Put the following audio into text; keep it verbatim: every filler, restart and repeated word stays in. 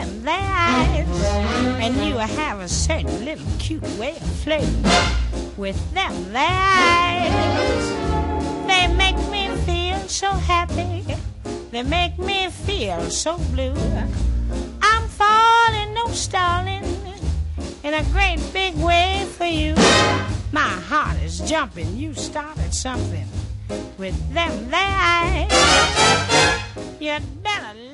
them there eyes. And you have a certain little cute way of flirting with them there eyes. They make me feel so happy. They make me feel so blue. I'm falling, no stalling, in a great big way for you. My heart is jumping. You started something with them there eyes. You'd better